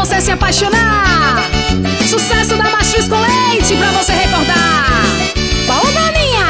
você se apaixonar. Sucesso da Mastruz com Leite pra você recordar. Baú Daninha.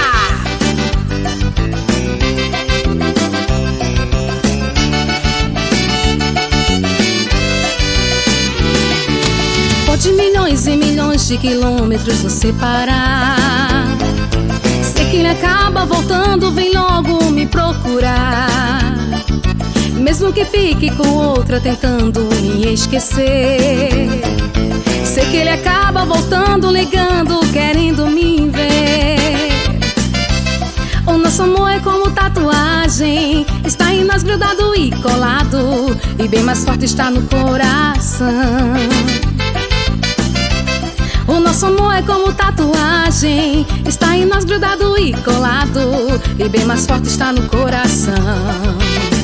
Pode milhões e milhões de quilômetros nos separar. Sei que ele acaba voltando, vem logo me procurar. Mesmo que fique com outra tentando me esquecer. Sei que ele acaba voltando, ligando, querendo me ver. O nosso amor é como tatuagem, está em nós grudado e colado, e bem mais forte está no coração. O nosso amor é como tatuagem, está em nós grudado e colado, e bem mais forte está no coração.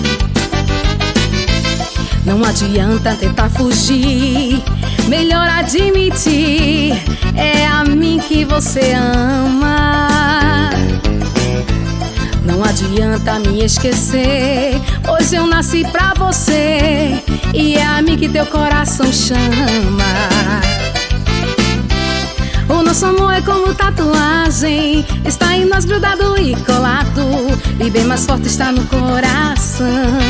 Não adianta tentar fugir, melhor admitir, é a mim que você ama. Não adianta me esquecer, pois eu nasci pra você, e é a mim que teu coração chama. O nosso amor é como tatuagem, está em nós grudado e colado, e bem mais forte está no coração.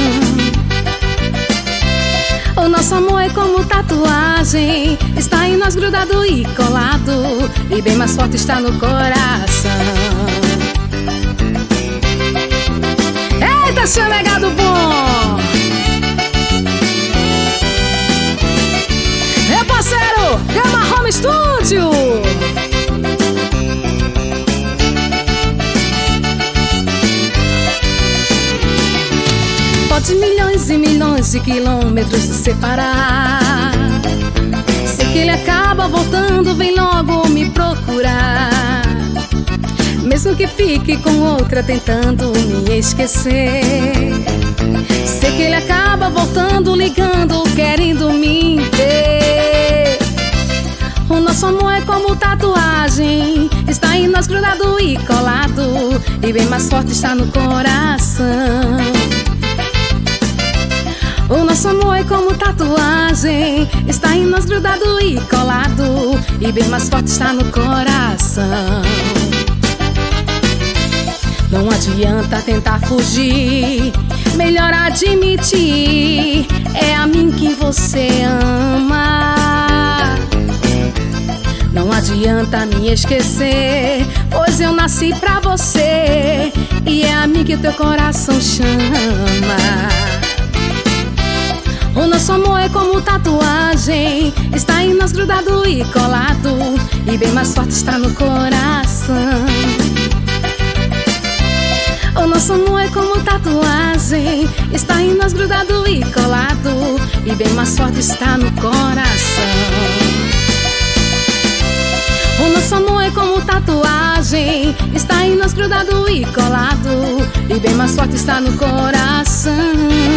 O nosso amor é como tatuagem, está em nós grudado e colado, e bem mais forte está no coração. Eita, chamegado bom! Meu parceiro, Gama Home Studio! Pode milhões e milhões de quilômetros nos separar. Sei que ele acaba voltando, vem logo me procurar. Mesmo que fique com outra tentando me esquecer. Sei que ele acaba voltando, ligando, querendo me ver. O nosso amor é como tatuagem, está em nós grudado e colado, e bem mais forte está no coração. O nosso amor é como tatuagem, está em nós grudado e colado, e bem mais forte está no coração. Não adianta tentar fugir, melhor admitir, é a mim que você ama. Não adianta me esquecer, pois eu nasci pra você, e é a mim que teu coração chama. O nosso amor é como tatuagem, está em nós grudado e colado, e bem mais forte está no coração. O nosso amor é como tatuagem, está em nós grudado e colado, e bem mais forte está no coração. O nosso amor é como tatuagem, está em nós grudado e colado, e bem mais forte está no coração.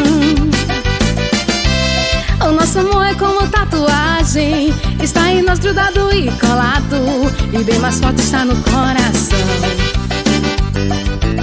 O nosso amor é como tatuagem, está em nós grudado e colado, e bem mais forte está no coração.